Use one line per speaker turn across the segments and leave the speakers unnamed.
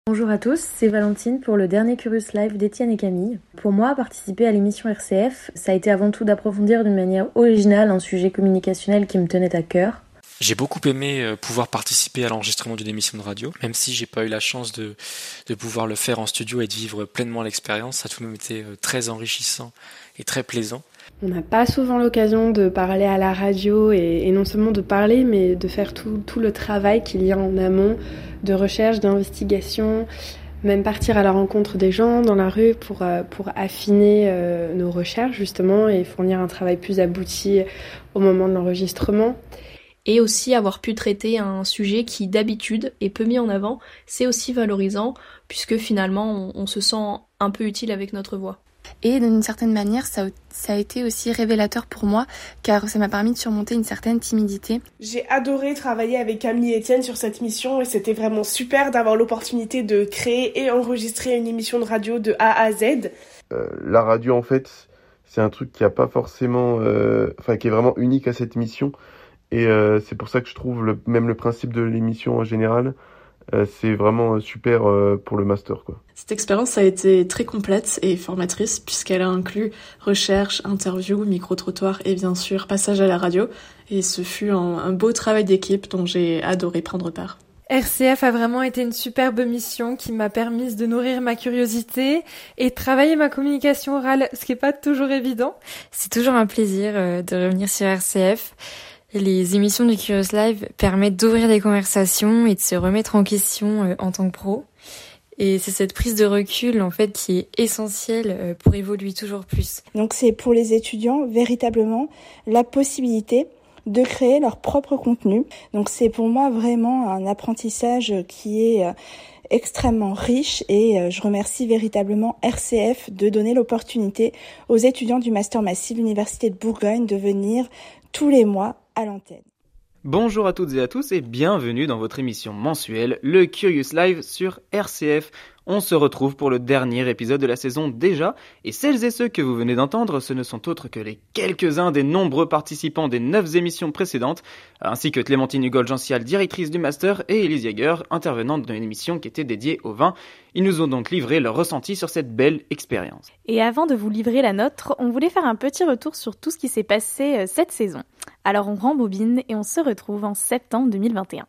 Bonjour à tous, c'est Valentine pour le dernier Curious Live d'Étienne et Camille. Pour moi, participer à l'émission RCF, ça a été avant tout d'approfondir d'une manière originale un sujet communicationnel qui me tenait à cœur.
J'ai beaucoup aimé pouvoir participer à l'enregistrement d'une émission de radio, même si j'ai pas eu la chance de pouvoir le faire en studio et de vivre pleinement l'expérience. Ça a tout de même été très enrichissant et très plaisant.
On n'a pas souvent l'occasion de parler à la radio et non seulement de parler, mais de faire tout le travail qu'il y a en amont, de recherche, d'investigation, même partir à la rencontre des gens dans la rue pour affiner nos recherches justement et fournir un travail plus abouti au moment de l'enregistrement.
Et aussi avoir pu traiter un sujet qui d'habitude est peu mis en avant, c'est aussi valorisant puisque finalement on se sent un peu utile avec notre voix.
Et d'une certaine manière, ça a été aussi révélateur pour moi, car ça m'a permis de surmonter une certaine timidité.
J'ai adoré travailler avec Camille et Étienne sur cette mission et c'était vraiment super d'avoir l'opportunité de créer et enregistrer une émission de radio de A à Z.
La radio, en fait, c'est un truc qui a pas forcément, qui est vraiment unique à cette mission. Et c'est pour ça que je trouve même le principe de l'émission en général, c'est vraiment super pour le master, quoi.
Cette expérience a été très complète et formatrice puisqu'elle a inclus recherche, interview, micro-trottoir et bien sûr passage à la radio. Et ce fut un beau travail d'équipe dont j'ai adoré prendre part.
RCF a vraiment été une superbe mission qui m'a permise de nourrir ma curiosité et de travailler ma communication orale, ce qui n'est pas toujours évident.
C'est toujours un plaisir de revenir sur RCF. Les émissions du Curious Live permettent d'ouvrir des conversations et de se remettre en question en tant que pro. Et c'est cette prise de recul en fait qui est essentielle pour évoluer toujours plus.
Donc c'est pour les étudiants véritablement la possibilité de créer leur propre contenu. Donc c'est pour moi vraiment un apprentissage qui est extrêmement riche et je remercie véritablement RCF de donner l'opportunité aux étudiants du Master Massif Université de Bourgogne de venir tous les mois à l'antenne.
Bonjour à toutes et à tous et bienvenue dans votre émission mensuelle, le Curious Live sur RCF. On se retrouve pour le dernier épisode de la saison déjà, et celles et ceux que vous venez d'entendre, ce ne sont autres que les quelques-uns des nombreux participants des 9 émissions précédentes, ainsi que Clémentine Hugol-Gential, directrice du Master, et Élise Jaeger, intervenante dans une émission qui était dédiée au vin. Ils nous ont donc livré leur ressenti sur cette belle expérience.
Et avant de vous livrer la nôtre, on voulait faire un petit retour sur tout ce qui s'est passé cette saison. Alors on rembobine et on se retrouve en septembre 2021.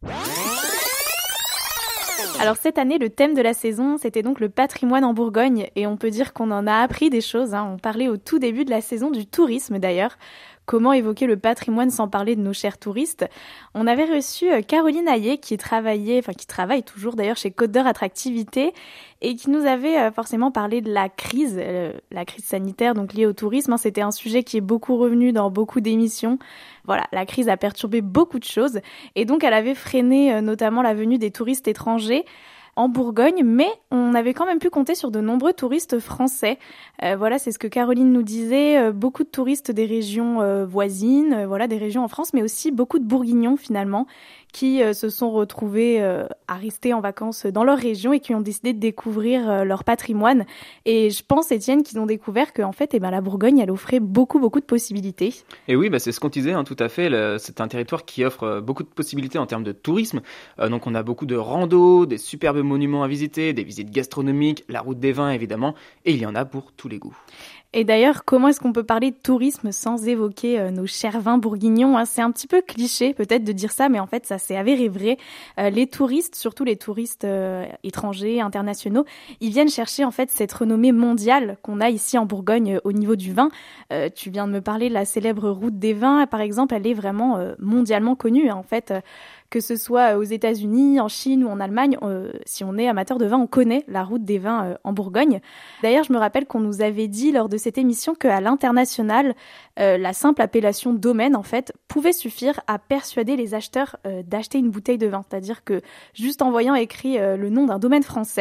Alors cette année, le thème de la saison, c'était donc le patrimoine en Bourgogne et on peut dire qu'on en a appris des choses. On parlait au tout début de la saison du tourisme d'ailleurs. Comment évoquer le patrimoine sans parler de nos chers touristes ? On avait reçu Caroline Hayet qui travaille toujours d'ailleurs chez Côte d'Or Attractivité et qui nous avait forcément parlé de la crise sanitaire donc liée au tourisme. C'était un sujet qui est beaucoup revenu dans beaucoup d'émissions. Voilà, la crise a perturbé beaucoup de choses et donc elle avait freiné notamment la venue des touristes étrangers en Bourgogne, mais on avait quand même pu compter sur de nombreux touristes français. Voilà, c'est ce que Caroline nous disait, beaucoup de touristes des régions voisines, des régions en France, mais aussi beaucoup de Bourguignons finalement, qui se sont retrouvés à rester en vacances dans leur région et qui ont décidé de découvrir leur patrimoine. Et je pense, Étienne, qu'ils ont découvert qu'en fait, la Bourgogne, elle offrait beaucoup de possibilités.
Et oui, c'est ce qu'on disait, tout à fait. C'est un territoire qui offre beaucoup de possibilités en termes de tourisme. Donc on a beaucoup de randos, des superbes monuments à visiter, des visites gastronomiques, la route des vins évidemment, et il y en a pour tous les goûts.
Et d'ailleurs, comment est-ce qu'on peut parler de tourisme sans évoquer nos chers vins bourguignons ? C'est un petit peu cliché peut-être de dire ça, mais en fait ça s'est avéré vrai. Les touristes, surtout les touristes étrangers, internationaux, ils viennent chercher en fait cette renommée mondiale qu'on a ici en Bourgogne au niveau du vin. Tu viens de me parler de la célèbre route des vins, par exemple, elle est vraiment mondialement connue en fait. Que ce soit aux États-Unis, en Chine ou en Allemagne, si on est amateur de vin, on connaît la route des vins en Bourgogne. D'ailleurs, je me rappelle qu'on nous avait dit lors de cette émission qu'à l'international, la simple appellation domaine, en fait, pouvait suffire à persuader les acheteurs d'acheter une bouteille de vin. C'est-à-dire que juste en voyant écrit le nom d'un domaine français,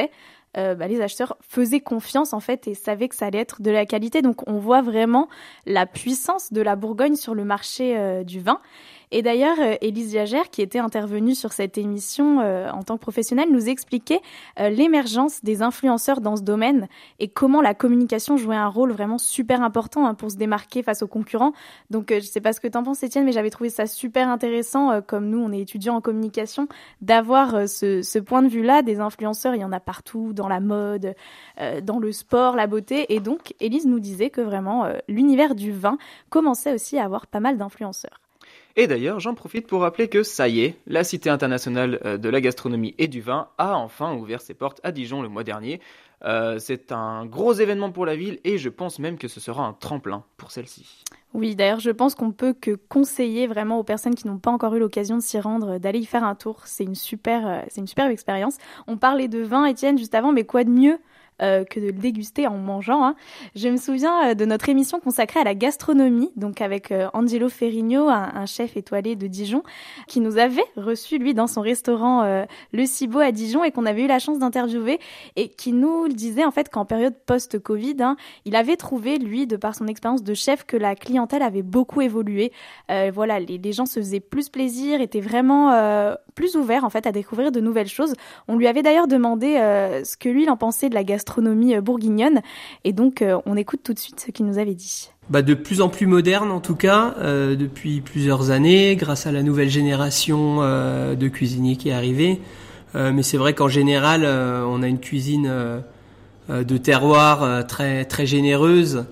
les acheteurs faisaient confiance en fait et savaient que ça allait être de la qualité. Donc on voit vraiment la puissance de la Bourgogne sur le marché du vin. Et d'ailleurs, Élise Viagère, qui était intervenue sur cette émission en tant que professionnelle, nous expliquait l'émergence des influenceurs dans ce domaine et comment la communication jouait un rôle vraiment super important pour se démarquer face aux concurrents. Donc, je ne sais pas ce que tu en penses, Étienne, mais j'avais trouvé ça super intéressant, comme nous, on est étudiants en communication, d'avoir ce point de vue-là des influenceurs. Il y en a partout, dans la mode, dans le sport, la beauté. Et donc, Élise nous disait que vraiment, l'univers du vin commençait aussi à avoir pas mal d'influenceurs.
Et d'ailleurs, j'en profite pour rappeler que ça y est, la Cité internationale de la gastronomie et du vin a enfin ouvert ses portes à Dijon le mois dernier. C'est un gros événement pour la ville et je pense même que ce sera un tremplin pour celle-ci.
Oui, d'ailleurs, je pense qu'on peut que conseiller vraiment aux personnes qui n'ont pas encore eu l'occasion de s'y rendre, d'aller y faire un tour. C'est une superbe expérience. On parlait de vin, Étienne, juste avant, mais quoi de mieux que de le déguster en mangeant, hein. Je me souviens de notre émission consacrée à la gastronomie, donc avec Angelo Ferrigno, un chef étoilé de Dijon, qui nous avait reçu, lui, dans son restaurant Le Cibot à Dijon et qu'on avait eu la chance d'interviewer et qui nous disait en fait qu'en période post-Covid, il avait trouvé, lui, de par son expérience de chef, que la clientèle avait beaucoup évolué. Voilà, les gens se faisaient plus plaisir, étaient vraiment plus ouverts en fait à découvrir de nouvelles choses. On lui avait d'ailleurs demandé ce que lui, il en pensait de la gastronomie bourguignonne. Et donc, on écoute tout de suite ce qu'il nous avait dit.
De plus en plus moderne, en tout cas, depuis plusieurs années, grâce à la nouvelle génération de cuisiniers qui est arrivée. Mais c'est vrai qu'en général, on a une cuisine de terroir très, très généreuse.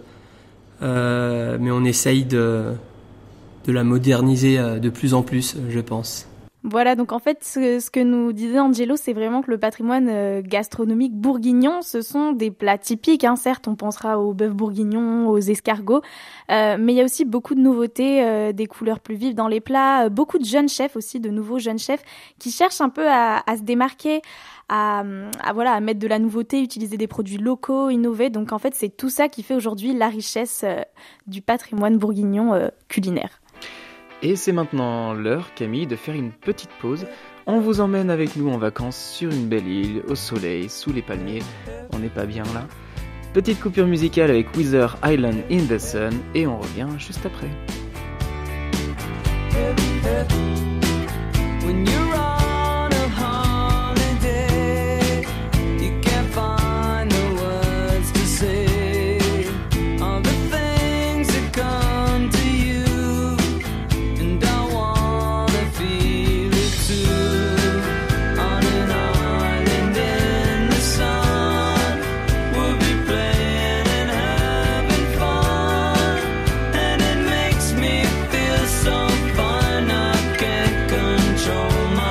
Mais on essaye de la moderniser de plus en plus, je pense.
Voilà, donc en fait, ce que nous disait Angelo, c'est vraiment que le patrimoine gastronomique bourguignon, ce sont des plats typiques, hein. Certes, on pensera au bœuf bourguignon, aux escargots, mais il y a aussi beaucoup de nouveautés, des couleurs plus vives dans les plats, beaucoup de jeunes chefs aussi, de nouveaux jeunes chefs qui cherchent un peu à se démarquer, à mettre de la nouveauté, utiliser des produits locaux, innover. Donc en fait, c'est tout ça qui fait aujourd'hui la richesse du patrimoine bourguignon culinaire.
Et c'est maintenant l'heure, Camille, de faire une petite pause. On vous emmène avec nous en vacances sur une belle île, au soleil, sous les palmiers. On n'est pas bien là. Petite coupure musicale avec Wither Island in the Sun et on revient juste après.
Makes me feel so fine, I can't control my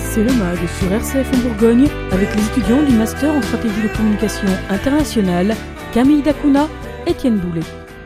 C'est le MAG sur RCF en Bourgogne avec les étudiants du Master en stratégie de communication internationale, Camille Dacuna, Étienne Boulet.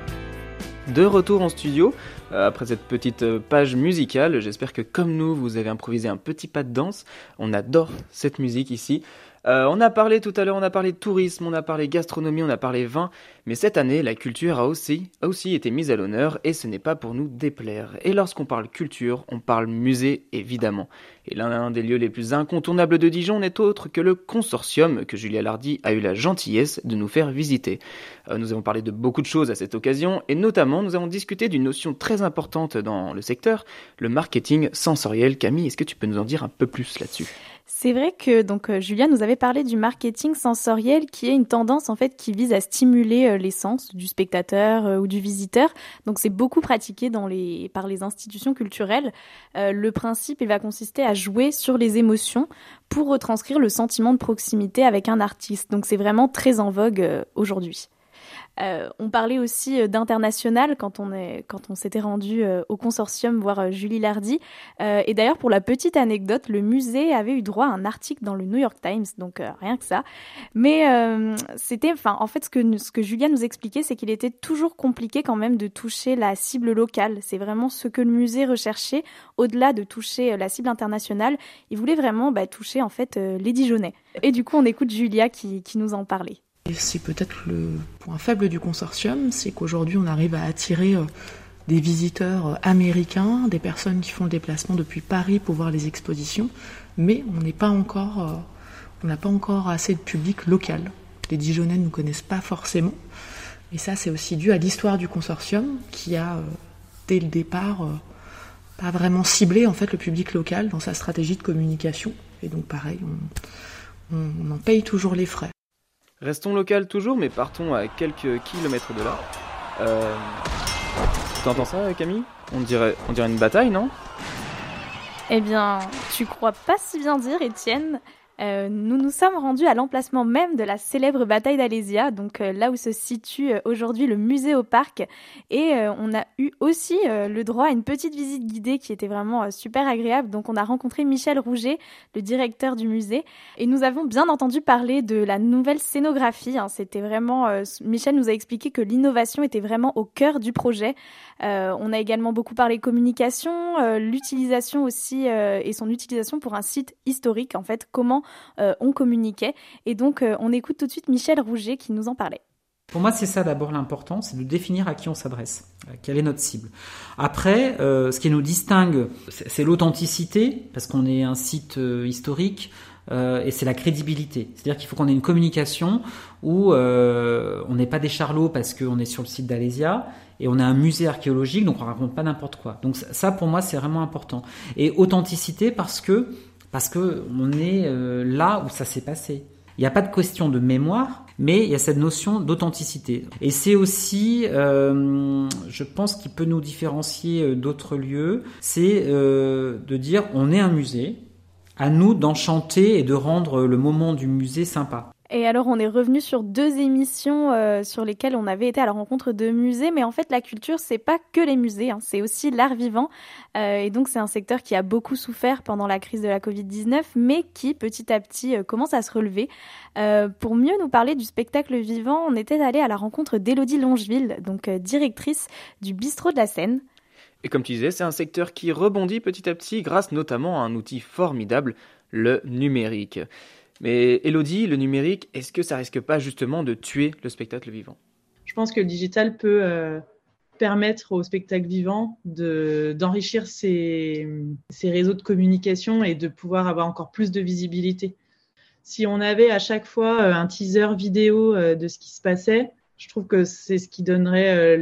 De retour en studio, après cette petite page musicale, j'espère que comme nous, vous avez improvisé un petit pas de danse. On adore cette musique ici. On a parlé tout à l'heure, on a parlé tourisme, on a parlé gastronomie, on a parlé vin, mais cette année, la culture a aussi été mise à l'honneur et ce n'est pas pour nous déplaire. Et lorsqu'on parle culture, on parle musée évidemment. Et l'un des lieux les plus incontournables de Dijon n'est autre que le Consortium que Julia Lardy a eu la gentillesse de nous faire visiter. Nous avons parlé de beaucoup de choses à cette occasion et notamment nous avons discuté d'une notion très importante dans le secteur, le marketing sensoriel. Camille, est-ce que tu peux nous en dire un peu plus là-dessus ?
C'est vrai que Julia nous avait parlé du marketing sensoriel qui est une tendance en fait qui vise à stimuler les sens du spectateur ou du visiteur. Donc c'est beaucoup pratiqué par les institutions culturelles. Le principe il va consister à jouer sur les émotions pour retranscrire le sentiment de proximité avec un artiste. Donc c'est vraiment très en vogue aujourd'hui. On parlait aussi d'international quand on s'était rendu au Consortium voir Julie Lardy. Et d'ailleurs, pour la petite anecdote, le musée avait eu droit à un article dans le New York Times, donc rien que ça. Mais en fait, ce que Julia nous expliquait, c'est qu'il était toujours compliqué quand même de toucher la cible locale. C'est vraiment ce que le musée recherchait, au-delà de toucher la cible internationale. Il voulait vraiment toucher en fait les Dijonnais. Et du coup, on écoute Julia qui nous en parlait.
Et c'est peut-être le point faible du consortium, c'est qu'aujourd'hui on arrive à attirer des visiteurs américains, des personnes qui font le déplacement depuis Paris pour voir les expositions, mais on n'a pas encore assez de public local. Les Dijonnais ne nous connaissent pas forcément, et ça c'est aussi dû à l'histoire du consortium qui a dès le départ pas vraiment ciblé en fait le public local dans sa stratégie de communication, et donc pareil, on en paye toujours les frais.
Restons local toujours, mais partons à quelques kilomètres de là. T'entends ça, Camille ? On dirait une bataille, non ?
Eh bien, tu crois pas si bien dire, Étienne. Nous nous sommes rendus à l'emplacement même de la célèbre bataille d'Alésia, donc là où se situe aujourd'hui le musée au parc. Et on a eu aussi le droit à une petite visite guidée qui était vraiment super agréable. Donc on a rencontré Michel Rouget, le directeur du musée, et nous avons bien entendu parler de la nouvelle scénographie. C'était vraiment... Michel nous a expliqué que l'innovation était vraiment au cœur du projet. On a également beaucoup parlé communication, l'utilisation aussi et son utilisation pour un site historique, en fait, comment on communiquait. Et donc, on écoute tout de suite Michel Rouget qui nous en parlait.
Pour moi, c'est ça d'abord l'important, c'est de définir à qui on s'adresse, quelle est notre cible. Après, ce qui nous distingue, c'est l'authenticité, parce qu'on est un site historique, et c'est la crédibilité. C'est-à-dire qu'il faut qu'on ait une communication où on n'est pas des charlots parce qu'on est sur le site d'Alésia, et on a un musée archéologique, donc on raconte pas n'importe quoi. Donc ça, pour moi, c'est vraiment important. Et authenticité parce que on est là où ça s'est passé. Il n'y a pas de question de mémoire, mais il y a cette notion d'authenticité. Et c'est aussi, je pense, qui peut nous différencier d'autres lieux, c'est de dire on est un musée, à nous d'enchanter et de rendre le moment du musée sympa.
Et alors, on est revenu sur 2 émissions sur lesquelles on avait été à la rencontre de musées. Mais en fait, la culture, c'est pas que les musées, c'est aussi l'art vivant. Et donc, c'est un secteur qui a beaucoup souffert pendant la crise de la Covid-19, mais qui, petit à petit, commence à se relever. Pour mieux nous parler du spectacle vivant, on était allé à la rencontre d'Élodie Longeville, donc directrice du Bistrot de la Seine.
Et comme tu disais, c'est un secteur qui rebondit petit à petit grâce notamment à un outil formidable, le numérique. Mais Élodie, le numérique, est-ce que ça risque pas justement de tuer le spectacle vivant ?
Je pense que le digital peut permettre au spectacle vivant d'enrichir ses réseaux de communication et de pouvoir avoir encore plus de visibilité. Si on avait à chaque fois un teaser vidéo de ce qui se passait, je trouve que c'est ce qui donnerait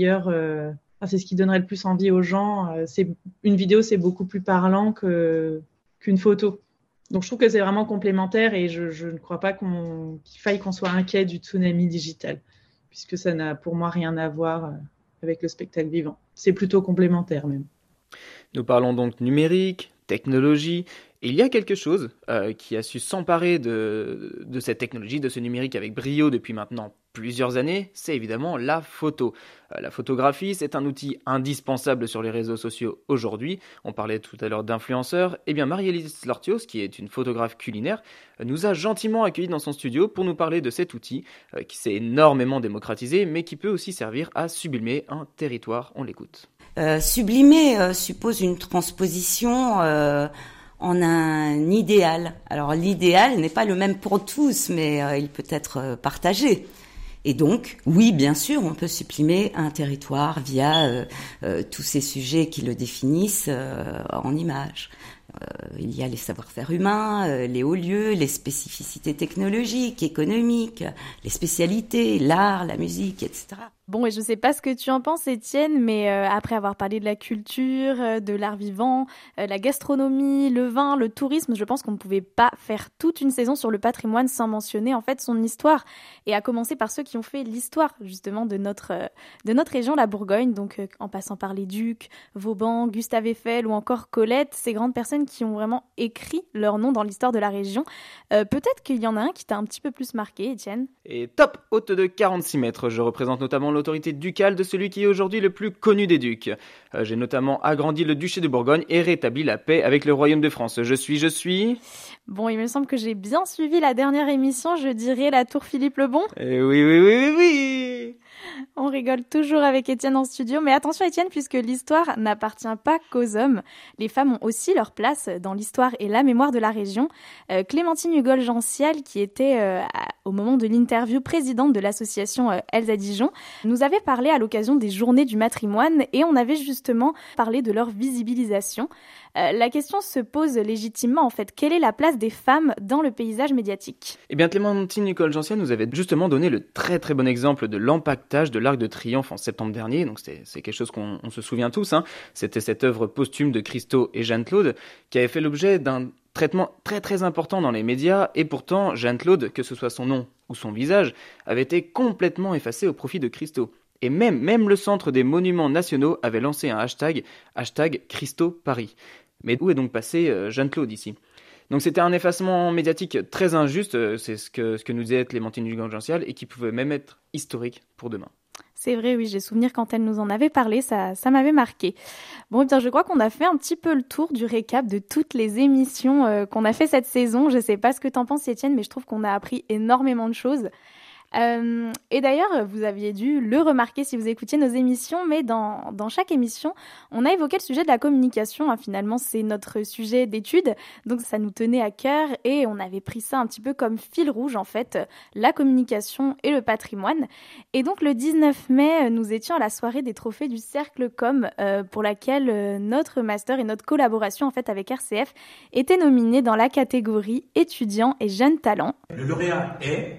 c'est ce qui donnerait le plus envie aux gens. Une vidéo, c'est beaucoup plus parlant qu'une photo. Donc, je trouve que c'est vraiment complémentaire et je ne crois pas qu'il faille qu'on soit inquiet du tsunami digital, puisque ça n'a pour moi rien à voir avec le spectacle vivant. C'est plutôt complémentaire même.
Nous parlons donc numérique, technologie, et il y a quelque chose qui a su s'emparer de cette technologie, de ce numérique avec brio depuis maintenant plusieurs années, c'est évidemment la photo. La photographie, c'est un outil indispensable sur les réseaux sociaux aujourd'hui. On parlait tout à l'heure d'influenceurs. Eh bien, Marie-Élise Lortios, qui est une photographe culinaire, nous a gentiment accueillis dans son studio pour nous parler de cet outil qui s'est énormément démocratisé, mais qui peut aussi servir à sublimer un territoire. On l'écoute.
Sublimer suppose une transposition en un idéal. Alors l'idéal n'est pas le même pour tous, mais il peut être partagé. Et donc, oui, bien sûr, on peut sublimer un territoire via tous ces sujets qui le définissent en images. Il y a les savoir-faire humains, les hauts lieux, les spécificités technologiques, économiques, les spécialités, l'art, la musique, etc.
Bon, et je sais pas ce que tu en penses, Étienne, mais après avoir parlé de la culture, de l'art vivant, la gastronomie, le vin, le tourisme, je pense qu'on ne pouvait pas faire toute une saison sur le patrimoine sans mentionner en fait son histoire. Et à commencer par ceux qui ont fait l'histoire justement de notre région, la Bourgogne, donc en passant par les ducs, Vauban, Gustave Eiffel ou encore Colette, ces grandes personnes qui ont vraiment écrit leur nom dans l'histoire de la région. Peut-être qu'il y en a un qui t'a un petit peu plus marqué, Étienne.
Et top, haute de 46 mètres, je représente notamment l'autorité ducale de celui qui est aujourd'hui le plus connu des ducs. J'ai notamment agrandi le duché de Bourgogne et rétabli la paix avec le royaume de France. Je suis...
Bon, il me semble que j'ai bien suivi la dernière émission, je dirais la tour Philippe le Bon.
Oui.
On rigole toujours avec Étienne en studio, mais attention Étienne, puisque l'histoire n'appartient pas qu'aux hommes. Les femmes ont aussi leur place dans l'histoire et la mémoire de la région. Clémentine Hugol-Gential, qui était au moment de l'interview présidente de l'association Elsa Dijon, nous avait parlé à l'occasion des journées du matrimoine et on avait justement parlé de leur visibilisation. La question se pose légitimement en fait, quelle est la place des femmes dans le paysage médiatique ?
Eh bien Clémentine Hugol-Gential nous avait justement donné le très très bon exemple de l'empaquetage de l'Arc de Triomphe en septembre dernier, donc c'est quelque chose qu'on se souvient tous, hein. C'était cette œuvre posthume de Christo et Jeanne-Claude qui avait fait l'objet d'un traitement très très important dans les médias, et pourtant Jeanne-Claude, que ce soit son nom ou son visage, avait été complètement effacé au profit de Christo. Et même le Centre des Monuments Nationaux avait lancé un hashtag Christo Paris. Mais où est donc passé Jeanne-Claude ici ? Donc c'était un effacement médiatique très injuste, c'est ce que nous disait Clémentine Hugol-Gential, et qui pouvait même être historique pour demain.
C'est vrai, oui, j'ai souvenir quand elle nous en avait parlé, ça m'avait marqué. Bon, eh bien, je crois qu'on a fait un petit peu le tour du récap de toutes les émissions qu'on a fait cette saison. Je sais pas ce que t'en penses, Étienne, mais je trouve qu'on a appris énormément de choses. Et d'ailleurs, vous aviez dû le remarquer si vous écoutiez nos émissions, mais dans chaque émission, on a évoqué le sujet de la communication. Finalement, c'est notre sujet d'étude, donc ça nous tenait à cœur et on avait pris ça un petit peu comme fil rouge, en fait, la communication et le patrimoine. Et donc, le 19 mai, nous étions à la soirée des trophées du Cercle Com, pour laquelle notre master et notre collaboration, en fait, avec RCF, étaient nominés dans la catégorie étudiants et jeunes talents.
Le lauréat est...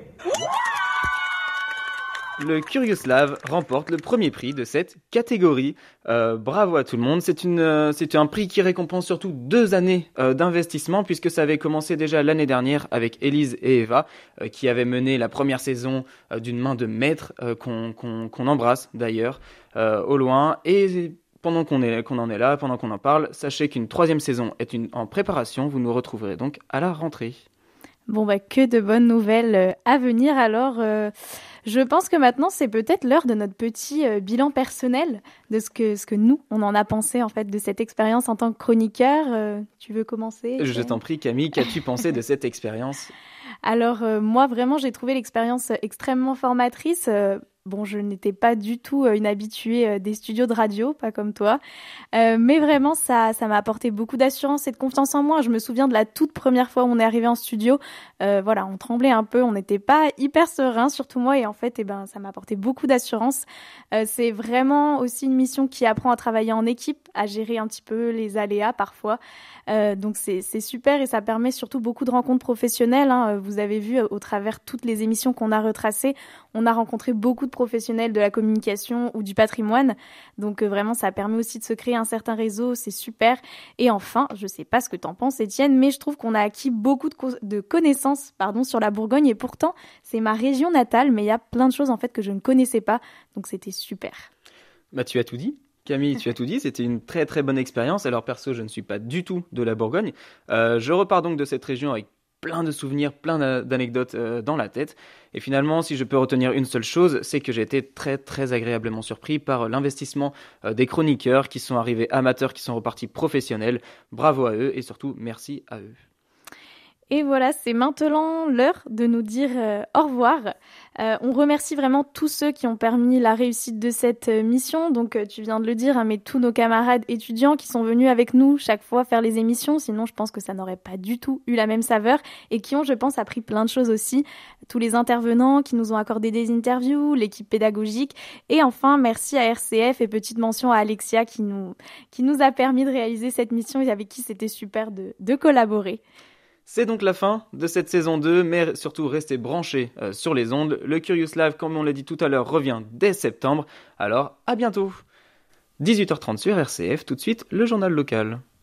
Le Curiouslav remporte le premier prix de cette catégorie. Bravo à tout le monde. C'est un prix qui récompense surtout 2 années d'investissement, puisque ça avait commencé déjà l'année dernière avec Élise et Eva, qui avaient mené la première saison d'une main de maître, qu'on embrasse d'ailleurs au loin. Et pendant qu'on en est là, pendant qu'on en parle, sachez qu'une 3e saison est en préparation. Vous nous retrouverez donc à la rentrée.
Bon, que de bonnes nouvelles à venir alors. Je pense que maintenant, c'est peut-être l'heure de notre petit bilan personnel de ce que nous, on en a pensé en fait de cette expérience en tant que chroniqueur. Tu veux commencer ?
Je t'en prie, Camille, qu'as-tu pensé de cette expérience ?
Alors, moi, vraiment, j'ai trouvé l'expérience extrêmement formatrice. Bon, je n'étais pas du tout une habituée des studios de radio, pas comme toi. Mais vraiment, ça m'a apporté beaucoup d'assurance et de confiance en moi. Je me souviens de la toute première fois où on est arrivé en studio. Voilà, on tremblait un peu, on n'était pas hyper serein, surtout moi. Et en fait, ça m'a apporté beaucoup d'assurance. C'est vraiment aussi une mission qui apprend à travailler en équipe, à gérer un petit peu les aléas parfois. Donc c'est super et ça permet surtout beaucoup de rencontres professionnelles. Vous avez vu au travers toutes les émissions qu'on a retracées, on a rencontré beaucoup de professionnels de la communication ou du patrimoine. Donc vraiment, ça permet aussi de se créer un certain réseau, c'est super. Et enfin, je sais pas ce que t'en penses, Étienne, mais je trouve qu'on a acquis beaucoup de connaissances sur la Bourgogne. Et pourtant, c'est ma région natale, mais il y a plein de choses en fait que je ne connaissais pas. Donc c'était super.
Tu as tout dit. Camille, tu as tout dit, c'était une très très bonne expérience. Alors perso, je ne suis pas du tout de la Bourgogne. Je repars donc de cette région avec plein de souvenirs, plein d'anecdotes dans la tête. Et finalement, si je peux retenir une seule chose, c'est que j'ai été très très agréablement surpris par l'investissement des chroniqueurs qui sont arrivés amateurs, qui sont repartis professionnels. Bravo à eux et surtout merci à eux.
Et voilà, c'est maintenant l'heure de nous dire au revoir. On remercie vraiment tous ceux qui ont permis la réussite de cette mission. Donc, tu viens de le dire, hein, mais tous nos camarades étudiants qui sont venus avec nous chaque fois faire les émissions. Sinon, je pense que ça n'aurait pas du tout eu la même saveur et qui ont, je pense, appris plein de choses aussi. Tous les intervenants qui nous ont accordé des interviews, l'équipe pédagogique. Et enfin, merci à RCF et petite mention à Alexia qui nous a permis de réaliser cette mission et avec qui c'était super de collaborer.
C'est donc la fin de cette saison 2, mais surtout restez branchés sur les ondes. Le Curious Live, comme on l'a dit tout à l'heure, revient dès septembre. Alors, à bientôt. 18h30 sur RCF, tout de suite, le journal local.